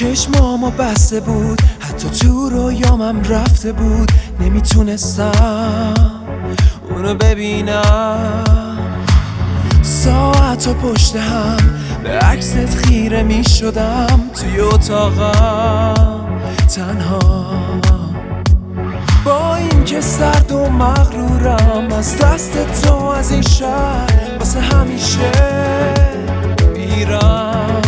چشمامو بسته بود، حتی تو رویامم رفته بود، نمیتونستم اونو ببینم. ساعت و پشت هم به عکست خیره میشدم، توی اتاقم تنها، با این که سرد و مغرورم از دست تو، از این شهر واسه همیشه میرم.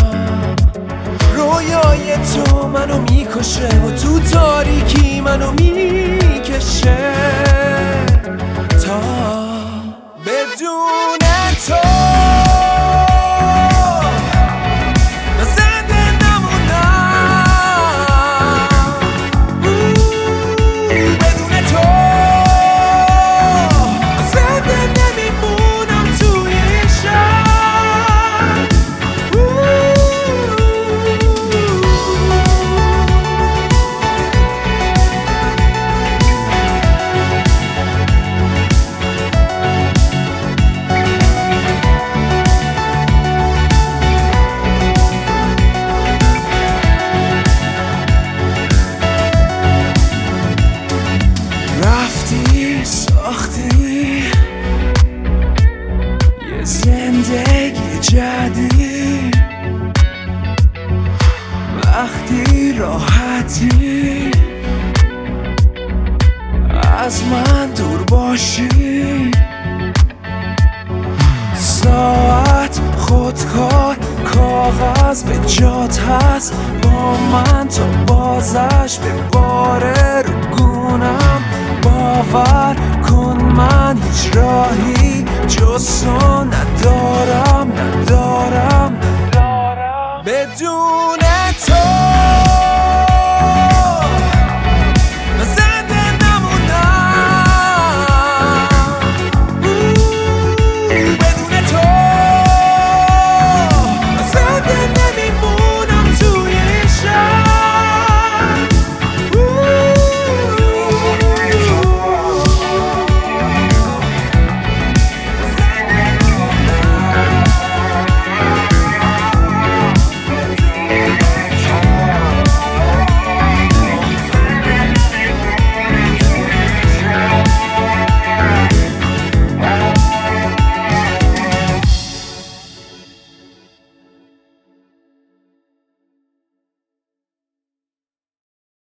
رویای تو منو میکشه و تو تاریکی منو میکشه، تا بدون تو ساختی یه زندگی جدید، وقتی راحتی از من دور باشی. ساعت، خودکار، کاغذ به جات هست، با من تا بازش به باره رو گونم. باور کن من هیچ راهی جز تو ندارم بدون